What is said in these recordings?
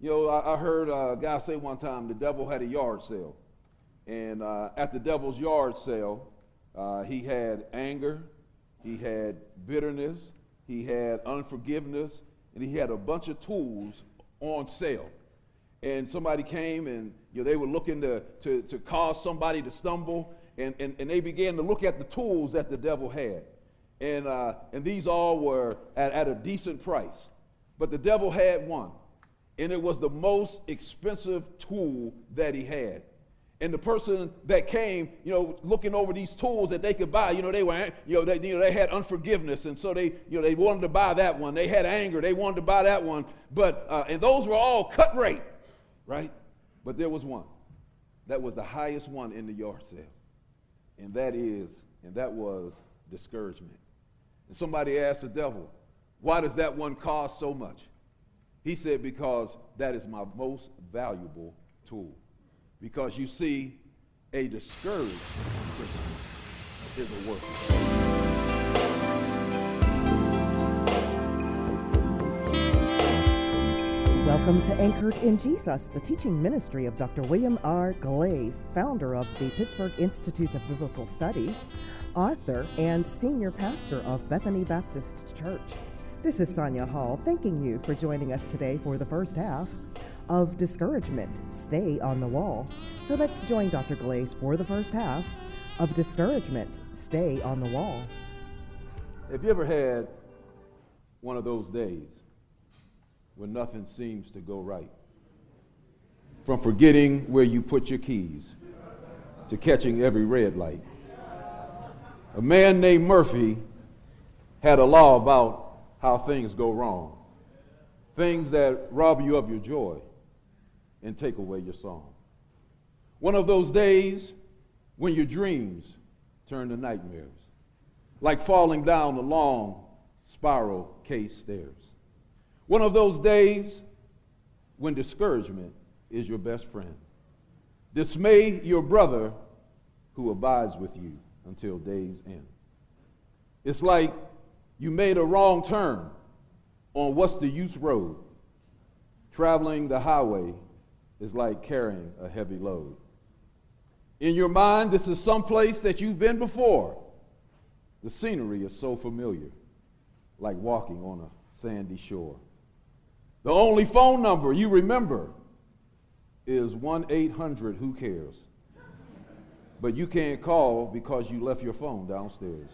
You know, I heard a guy say one time the devil had a yard sale. And at the devil's yard sale, he had anger, he had bitterness, he had unforgiveness, and he had a bunch of tools on sale. And somebody came and they were looking to cause somebody to stumble, and they began to look at the tools that the devil had. And these all were at a decent price. But the devil had one. And it was the most expensive tool that he had. And the person that came, looking over these tools that they could buy, they had unforgiveness, and so they wanted to buy that one. They had anger, they wanted to buy that one. But and those were all cut rate, right? But there was one that was the highest one in the yard sale, and that was discouragement. And somebody asked the devil, "Why does that one cost so much?" He said, "Because that is my most valuable tool." Because you see, a discouraged Christian is a worthless. Welcome to Anchored in Jesus, the teaching ministry of Dr. William R. Glaze, founder of the Pittsburgh Institute of Biblical Studies, author, and senior pastor of Bethany Baptist Church. This is Sonia Hall, thanking you for joining us today for the first half of Discouragement, Stay on the Wall. So let's join Dr. Glaze for the first half of Discouragement, Stay on the Wall. Have you ever had one of those days when nothing seems to go right? From forgetting where you put your keys to catching every red light. A man named Murphy had a law about how things go wrong. Things that rob you of your joy and take away your song. One of those days when your dreams turn to nightmares, like falling down a long spiral case stairs. One of those days when discouragement is your best friend. Dismay your brother who abides with you until day's end. It's like you made a wrong turn on what's the use road. Traveling the highway is like carrying a heavy load. In your mind, this is someplace that you've been before. The scenery is so familiar, like walking on a sandy shore. The only phone number you remember is 1-800-WHO-CARES. But you can't call because you left your phone downstairs.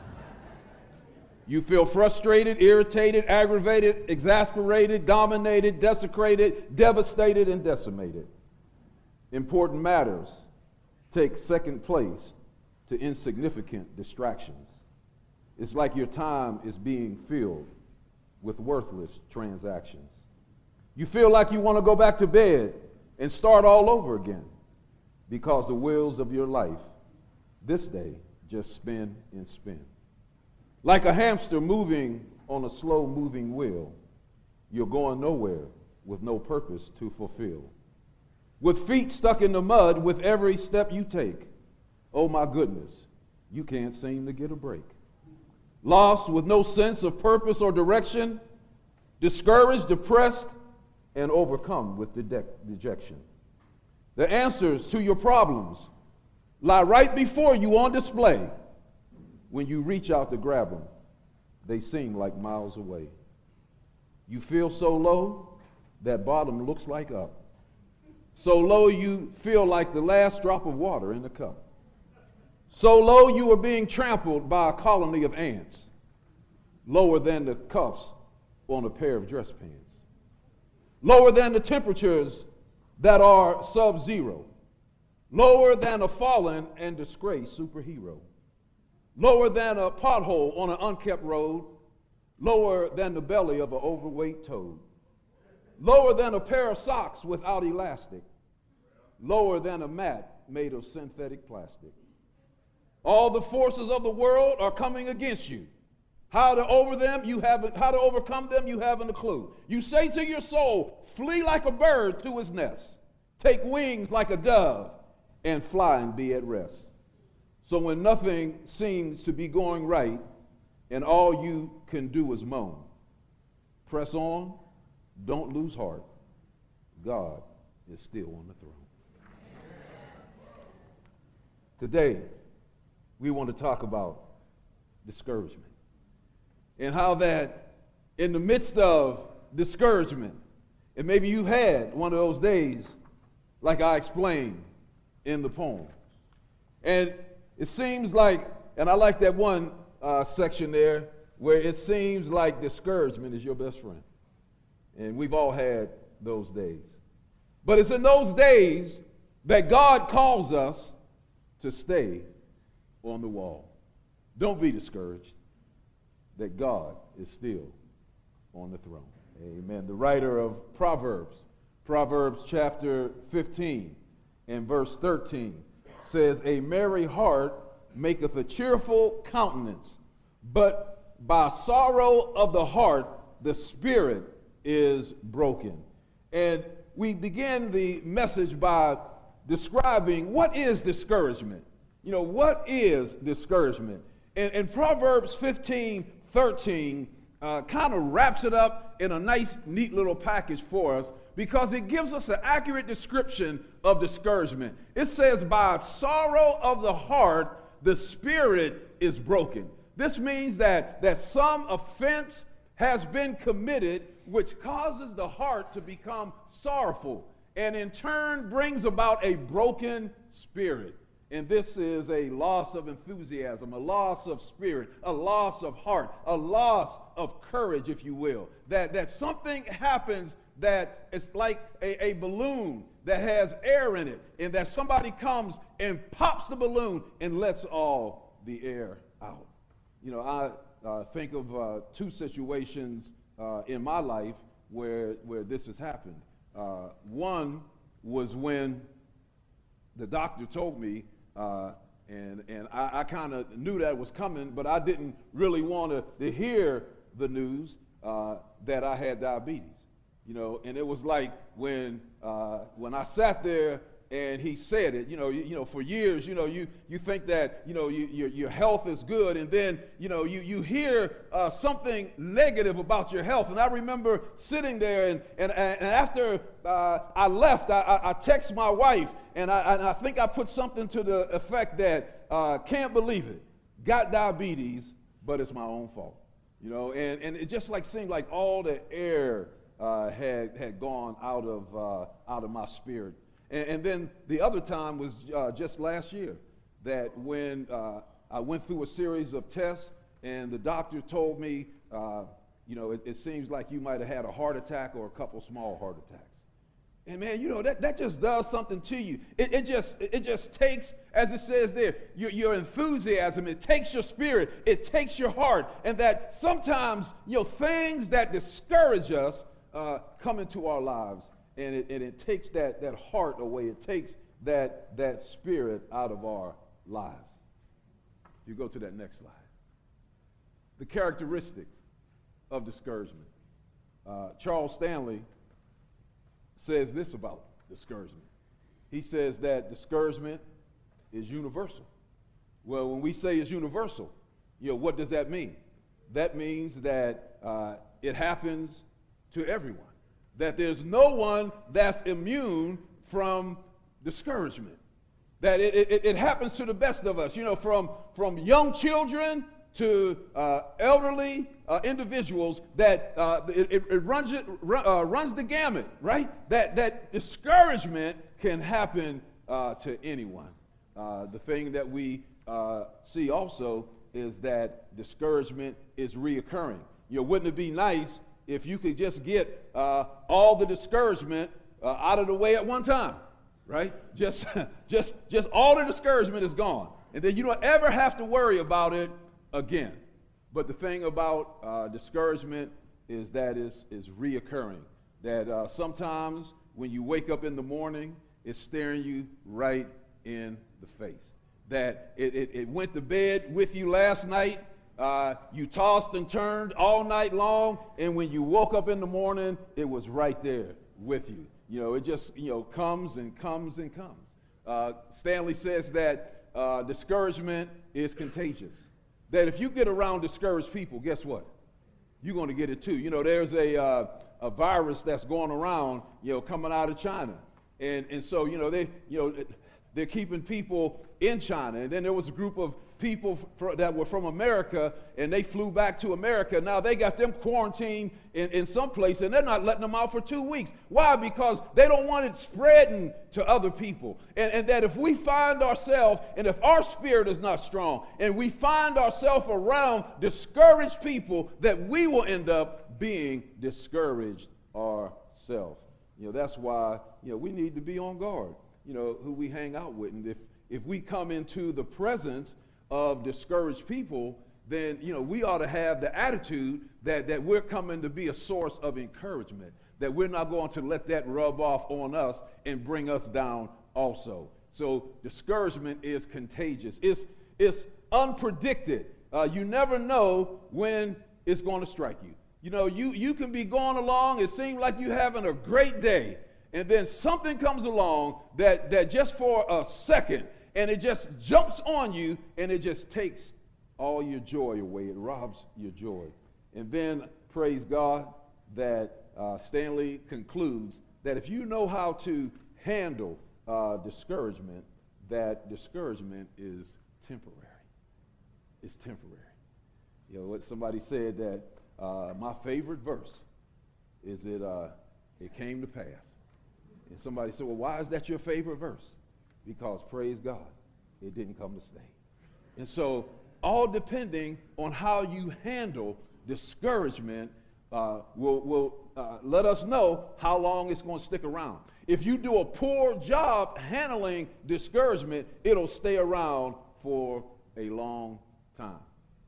You feel frustrated, irritated, aggravated, exasperated, dominated, desecrated, devastated, and decimated. Important matters take second place to insignificant distractions. It's like your time is being filled with worthless transactions. You feel like you want to go back to bed and start all over again because the wheels of your life this day just spin and spin. Like a hamster moving on a slow-moving wheel, you're going nowhere with no purpose to fulfill. With feet stuck in the mud with every step you take, oh my goodness, you can't seem to get a break. Lost with no sense of purpose or direction, discouraged, depressed, and overcome with dejection. The answers to your problems lie right before you on display. When you reach out to grab them, they seem like miles away. You feel so low, that bottom looks like up. So low you feel like the last drop of water in the cup. So low you are being trampled by a colony of ants, lower than the cuffs on a pair of dress pants, lower than the temperatures that are sub-zero, lower than a fallen and disgraced superhero, lower than a pothole on an unkept road, lower than the belly of an overweight toad, lower than a pair of socks without elastic, lower than a mat made of synthetic plastic. All the forces of the world are coming against you. How to overcome them, you haven't a clue. You say to your soul, flee like a bird to his nest, take wings like a dove, and fly and be at rest. So when nothing seems to be going right, and all you can do is moan, press on, don't lose heart. God is still on the throne. Today, we want to talk about discouragement and how that in the midst of discouragement, and maybe you've had one of those days like I explained in the poem. And it seems like, and I like that one section there where it seems like discouragement is your best friend. And we've all had those days. But it's in those days that God calls us to stay on the wall. Don't be discouraged that God is still on the throne. Amen. The writer of Proverbs chapter 15 and verse 13 says, "A merry heart maketh a cheerful countenance, but by sorrow of the heart the spirit is broken." And we begin the message by describing what is discouragement. You know, what is discouragement? And Proverbs 15:13 kind of wraps it up in a nice, neat little package for us because it gives us an accurate description of discouragement. It says, by sorrow of the heart, the spirit is broken. This means that some offense has been committed which causes the heart to become sorrowful and in turn brings about a broken spirit. And this is a loss of enthusiasm, a loss of spirit, a loss of heart, a loss of courage, if you will. That something happens that it's like a balloon that has air in it, and that somebody comes and pops the balloon and lets all the air out. You know, I think of two situations in my life where this has happened. One was when the doctor told me, and I kind of knew that was coming, but I didn't really want to hear the news that I had diabetes. You know, and it was like when I sat there and he said it, you know, for years, you think that, your health is good, and then, you hear something negative about your health. And I remember sitting there, and after I left, I text my wife, and I think I put something to the effect that, can't believe it, got diabetes, but it's my own fault. And it just seemed like all the air had gone out of my spirit. And then the other time was just last year, that when I went through a series of tests and the doctor told me, it seems like you might have had a heart attack or a couple small heart attacks. And man, that just does something to you. It just takes, as it says there, your enthusiasm. It takes your spirit. It takes your heart. And that sometimes, things that discourage us come into our lives. And it takes that heart away. It takes that spirit out of our lives. You go to that next slide. The characteristics of discouragement. Charles Stanley says this about discouragement. He says that discouragement is universal. Well, when we say it's universal, what does that mean? That means that it happens to everyone. That there's no one that's immune from discouragement. That it happens to the best of us, from young children to elderly individuals, that it runs the gamut, right? That discouragement can happen to anyone. The thing that we see also is that discouragement is reoccurring. Wouldn't it be nice if you could just get all the discouragement out of the way at one time, right? Just all the discouragement is gone, and then you don't ever have to worry about it again. But the thing about discouragement is that is reoccurring. That sometimes when you wake up in the morning, it's staring you right in the face. That it went to bed with you last night. You tossed and turned all night long, and when you woke up in the morning, it was right there with you. It just, comes and comes and comes. Stanley says that discouragement is contagious. That if you get around discouraged people, guess what? you're going to get it too. You know, there's a virus that's going around, you know, coming out of China. And so, you know, they're keeping people in China. And then there was a group of people that were from America, and they flew back to America. Now they got them quarantined in some place, and they're not letting them out for 2 weeks. Why? Because they don't want it spreading to other people. And that if we find ourselves, and if our spirit is not strong, and we find ourselves around discouraged people, that we will end up being discouraged ourselves. You know, that's why, you know, we need to be on guard, you know, who we hang out with. And if we come into the presence of discouraged people, then, you know, we ought to have the attitude that we're coming to be a source of encouragement, that we're not going to let that rub off on us and bring us down also. So discouragement is contagious. It's unpredicted. You never know when it's going to strike you. You know, you can be going along, it seems like you're having a great day, and then something comes along that just for a second, and it just jumps on you, and it just takes all your joy away. It robs your joy. And then, praise God, that Stanley concludes that if you know how to handle discouragement, that discouragement is temporary. It's temporary. You know, what somebody said that my favorite verse is it came to pass. And somebody said, well, why is that your favorite verse? Because, praise God, it didn't come to stay. And so, all depending on how you handle discouragement will let us know how long it's going to stick around. If you do a poor job handling discouragement, it'll stay around for a long time.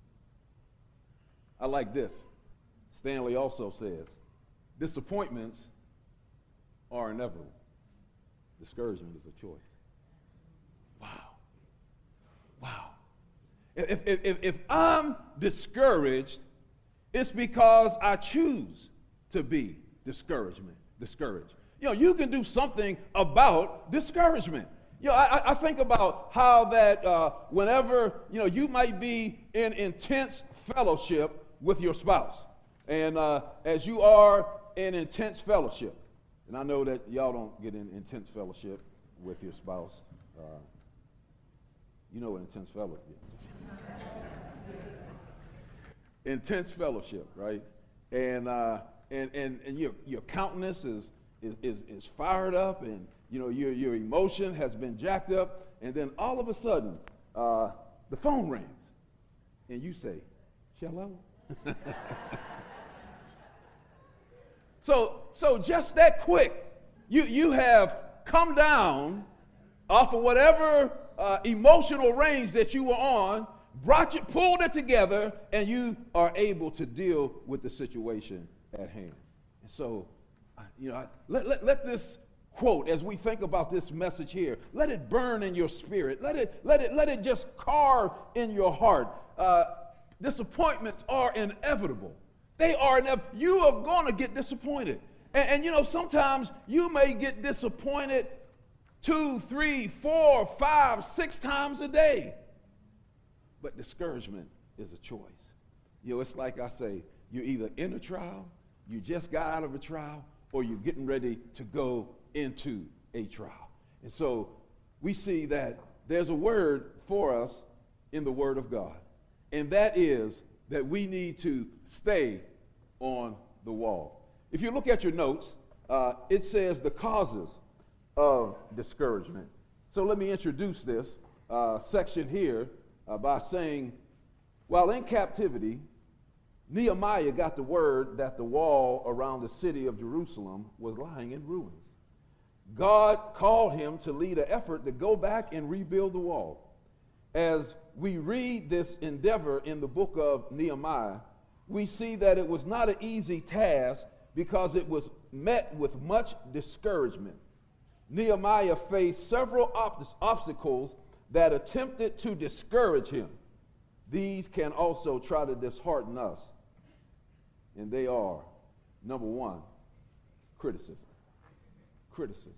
I like this. Stanley also says, disappointments are inevitable. Discouragement is a choice. Wow. Wow. If I'm discouraged, it's because I choose to be discouraged. You know, you can do something about discouragement. You know, I think about how that whenever, you know, you might be in intense fellowship with your spouse. And as you are in intense fellowship, and I know that y'all don't get in intense fellowship with your spouse. You know what intense fellowship is. Intense fellowship, right? And your countenance is fired up, and you know your emotion has been jacked up, and then all of a sudden the phone rings, and you say, "Hello." So just that quick, you have come down off of whatever emotional range that you were on, pulled it together, and you are able to deal with the situation at hand. And so, you know, let this quote, as we think about this message here, let it burn in your spirit. Let it just carve in your heart. Disappointments are inevitable. They are inevitable. You are going to get disappointed. And you know, sometimes you may get disappointed 2, 3, 4, 5, 6 times a day. But discouragement is a choice. You know, it's like I say, you're either in a trial, you just got out of a trial, or you're getting ready to go into a trial. And so we see that there's a word for us in the Word of God. And that is that we need to stay on the wall. If you look at your notes, it says the causes of discouragement. So let me introduce this section here by saying, while in captivity, Nehemiah got the word that the wall around the city of Jerusalem was lying in ruins. God called him to lead an effort to go back and rebuild the wall. As we read this endeavor in the book of Nehemiah, we see that it was not an easy task because it was met with much discouragement. Nehemiah faced several obstacles that attempted to discourage him. These can also try to dishearten us. And they are, number one, criticism. Criticism.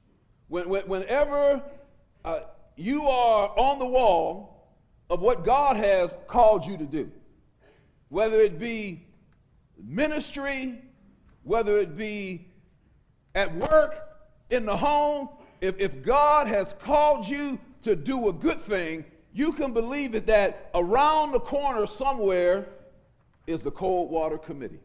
Whenever you are on the wall of what God has called you to do, whether it be ministry, whether it be at work, in the home, if God has called you to do a good thing, you can believe it that around the corner somewhere is the Cold Water Committee.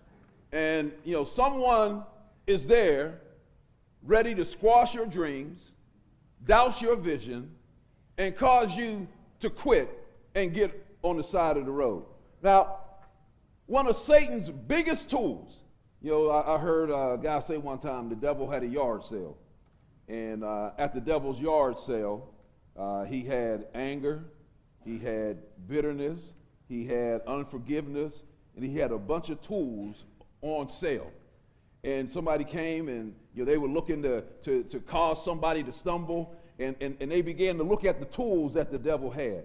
And, someone is there ready to squash your dreams, douse your vision, and cause you to quit and get on the side of the road. Now, one of Satan's biggest tools, I heard a guy say one time the devil had a yard sale. And at the devil's yard sale, he had anger, he had bitterness, he had unforgiveness, and he had a bunch of tools on sale. And somebody came and they were looking to cause somebody to stumble, and they began to look at the tools that the devil had.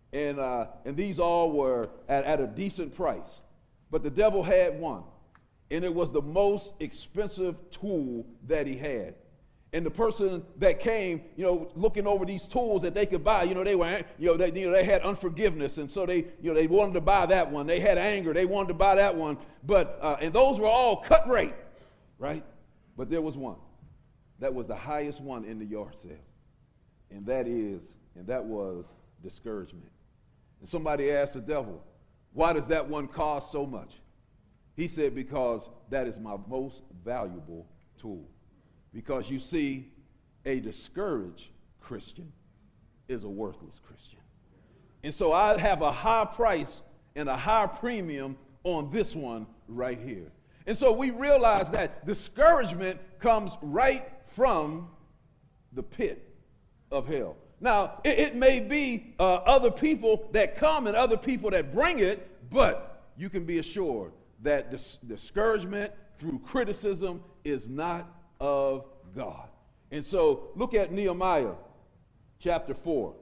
And these all were at a decent price. But the devil had one, and it was the most expensive tool that he had. And the person that came, looking over these tools that they could buy, they were, they had unforgiveness, and so they wanted to buy that one. They had anger, they wanted to buy that one. But and those were all cut rate, right? But there was one that was the highest one in the yard sale, and that was discouragement. And somebody asked the devil, "Why does that one cost so much?" He said, "Because that is my most valuable tool." Because you see, a discouraged Christian is a worthless Christian. And so I have a high price and a high premium on this one right here. And so we realize that discouragement comes right from the pit of hell. Now, it may be other people that come and other people that bring it, but you can be assured that discouragement through criticism is not of God. And so look at Nehemiah chapter 4,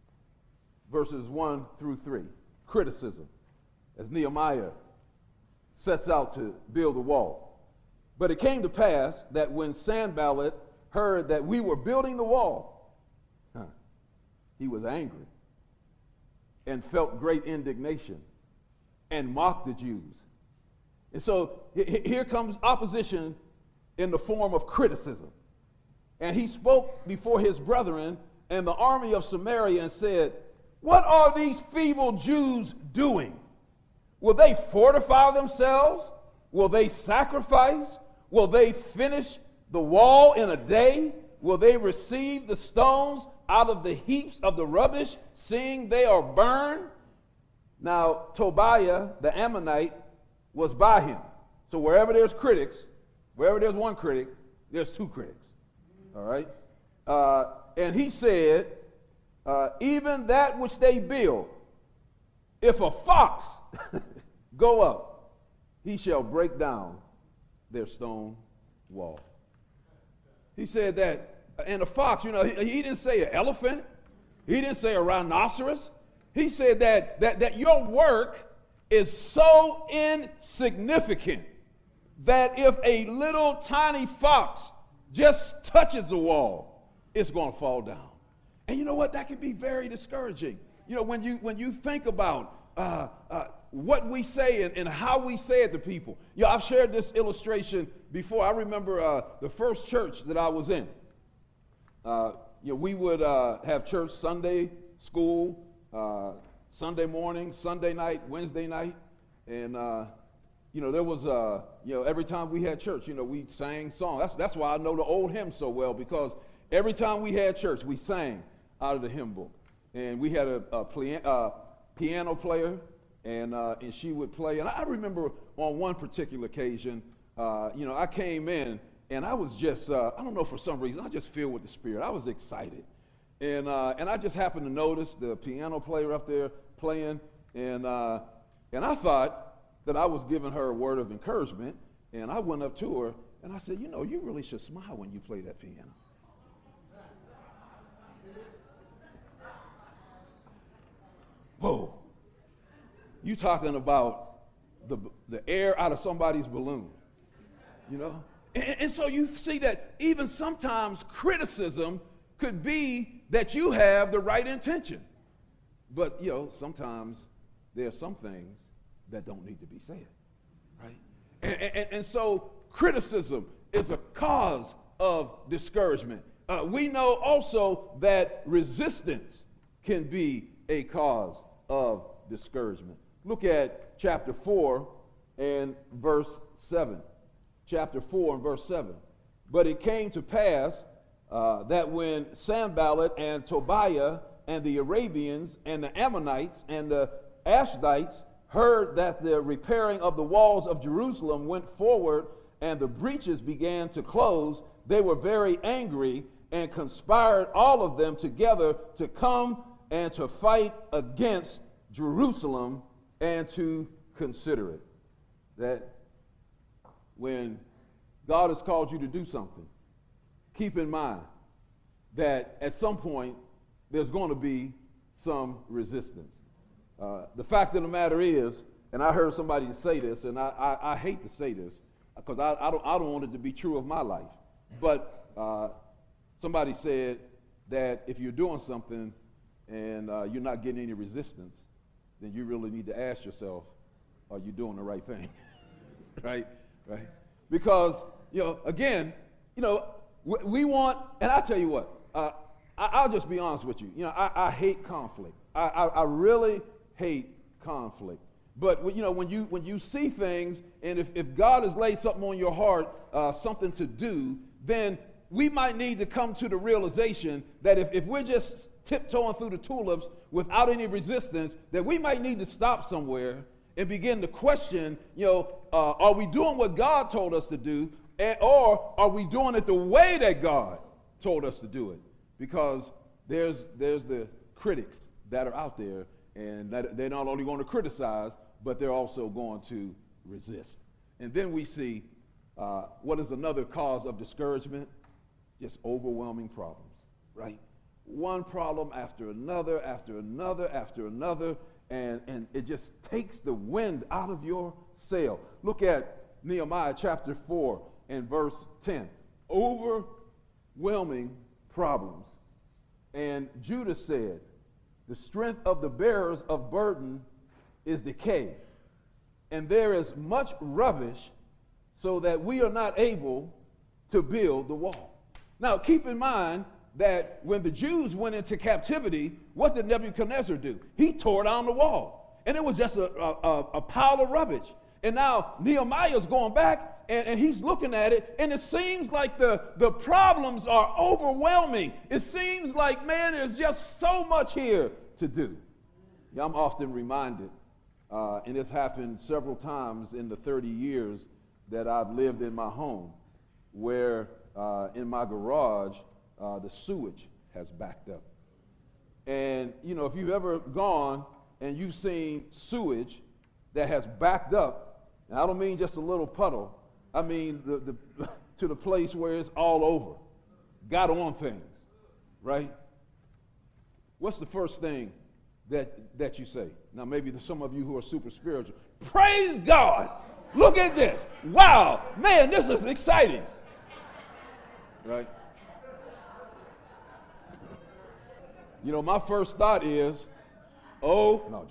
verses 1 through 3. Criticism, as Nehemiah sets out to build a wall. But it came to pass that when Sanballat heard that we were building the wall, he was angry and felt great indignation and mocked the Jews. And so here comes opposition in the form of criticism. And he spoke before his brethren and the army of Samaria and said, "What are these feeble Jews doing? Will they fortify themselves? Will they sacrifice? Will they finish the wall in a day? Will they receive the stones out of the heaps of the rubbish, seeing they are burned?" Now, Tobiah the Ammonite was by him. So wherever there's critics, wherever there's one critic, there's two critics, all right? And he said, even that which they build, if a fox go up, he shall break down their stone wall. He said that, and a fox, he didn't say an elephant. He didn't say a rhinoceros. He said that your work is so insignificant that if a little tiny fox just touches the wall, it's going to fall down. And you know what? That can be very discouraging. When you think about what we say and how we say it to people. I've shared this illustration before. I remember the first church that I was in. We would have church Sunday, school, Sunday morning, Sunday night, Wednesday night, and there was every time we had church, we sang songs. That's why I know the old hymn so well, because every time we had church, we sang out of the hymn book, and we had a piano player, and she would play. And I remember on one particular occasion, I came in and I was just I don't know, for some reason I just filled with the Spirit. I was excited. And I just happened to notice the piano player up there playing, and I thought that I was giving her a word of encouragement, and I went up to her and I said, you really should smile when you play that piano. Whoa, you talking about the air out of somebody's balloon, And so you see that even sometimes criticism could be that you have the right intention. But, sometimes there are some things that don't need to be said, right? And so criticism is a cause of discouragement. We know also that resistance can be a cause of discouragement. Look at chapter 4 and verse 7. Chapter 4 and verse 7. But it came to pass that when Sanballat and Tobiah and the Arabians and the Ammonites and the Ashdodites heard that the repairing of the walls of Jerusalem went forward and the breaches began to close, they were very angry and conspired all of them together to come and to fight against Jerusalem and to consider it. That when God has called you to do something, keep in mind that at some point there's going to be some resistance. The fact of the matter is, and I heard somebody say this, and I hate to say this because I don't want it to be true of my life, but somebody said that if you're doing something and you're not getting any resistance, then you really need to ask yourself, are you doing the right thing? Right? Because, again, we want, and I tell you what, I'll just be honest with you. I hate conflict. I really hate conflict. But when you see things, and if God has laid something on your heart, something to do, then we might need to come to the realization that if we're just tiptoeing through the tulips without any resistance, that we might need to stop somewhere and begin to question, are we doing what God told us to do, or are we doing it the way that God told us to do it? Because there's the critics that are out there, and that they're not only going to criticize, but they're also going to resist. And then we see what is another cause of discouragement? Just overwhelming problems, right? One problem after another, after another, after another, and it just takes the wind out of your sail. Look at Nehemiah chapter 4 and verse 10. Overwhelming problems. And Judah said, the strength of the bearers of burden is decay, and there is much rubbish, so that we are not able to build the wall. Now, keep in mind that when the Jews went into captivity, what did Nebuchadnezzar do? He tore down the wall, and it was just a pile of rubbish. And now Nehemiah's going back, and he's looking at it, and it seems like the problems are overwhelming. It seems like, man, there's just so much here to do. Yeah, I'm often reminded, and it's happened several times in the 30 years that I've lived in my home, where in my garage, the sewage has backed up. And, if you've ever gone and you've seen sewage that has backed up, and I don't mean just a little puddle, I mean to the place where it's all over, got on things, right? What's the first thing that you say? Now, maybe there's some of you who are super spiritual. Praise God! Look at this. Wow, man, this is exciting. Right? My first thought is, no.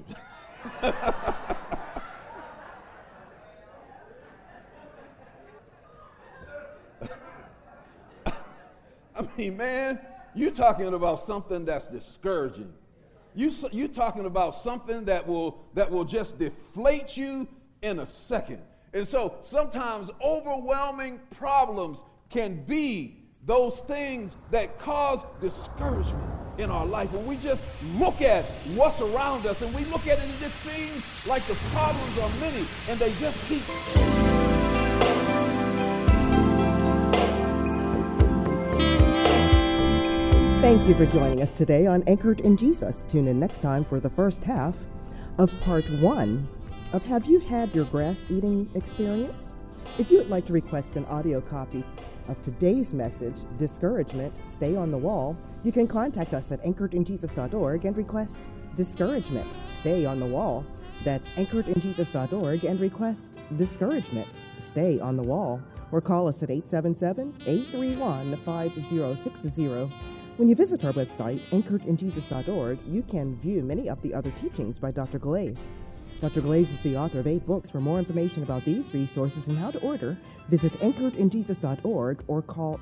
I mean, man, you're talking about something that's discouraging. You're talking about something that will just deflate you in a second. And so sometimes overwhelming problems can be those things that cause discouragement in our life. When we just look at what's around us and we look at it, it just seems like the problems are many and they just keep. Thank you for joining us today on Anchored in Jesus. Tune in next time for the first half of part 1 of Have You Had Your Grass Eating Experience? If you would like to request an audio copy of today's message, Discouragement, Stay on the Wall, you can contact us at anchoredinjesus.org and request Discouragement, Stay on the Wall. That's anchoredinjesus.org and request Discouragement, Stay on the Wall. Or call us at 877-831-5060. When you visit our website, anchoredinjesus.org, you can view many of the other teachings by Dr. Glaze. Dr. Glaze is the author of 8 books. For more information about these resources and how to order, visit anchoredinjesus.org or call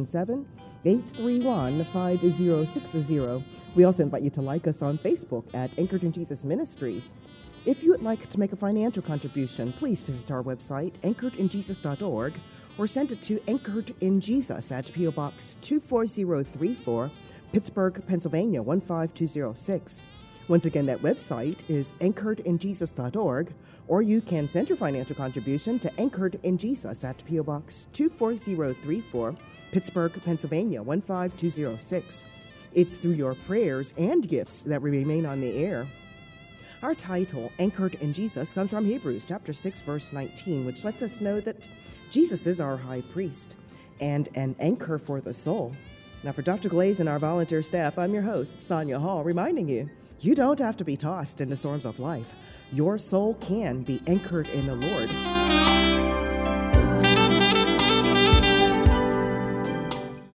877-831-5060. We also invite you to like us on Facebook at Anchored in Jesus Ministries. If you would like to make a financial contribution, please visit our website, anchoredinjesus.org, or send it to Anchored in Jesus at P.O. Box 24034, Pittsburgh, Pennsylvania 15206. Once again, that website is anchoredinjesus.org, or you can send your financial contribution to Anchored in Jesus at P.O. Box 24034, Pittsburgh, Pennsylvania 15206. It's through your prayers and gifts that we remain on the air. Our title, Anchored in Jesus, comes from Hebrews chapter 6, verse 19, which lets us know that Jesus is our high priest and an anchor for the soul. Now, for Dr. Glaze and our volunteer staff, I'm your host, Sonia Hall, reminding you, you don't have to be tossed into storms of life. Your soul can be anchored in the Lord.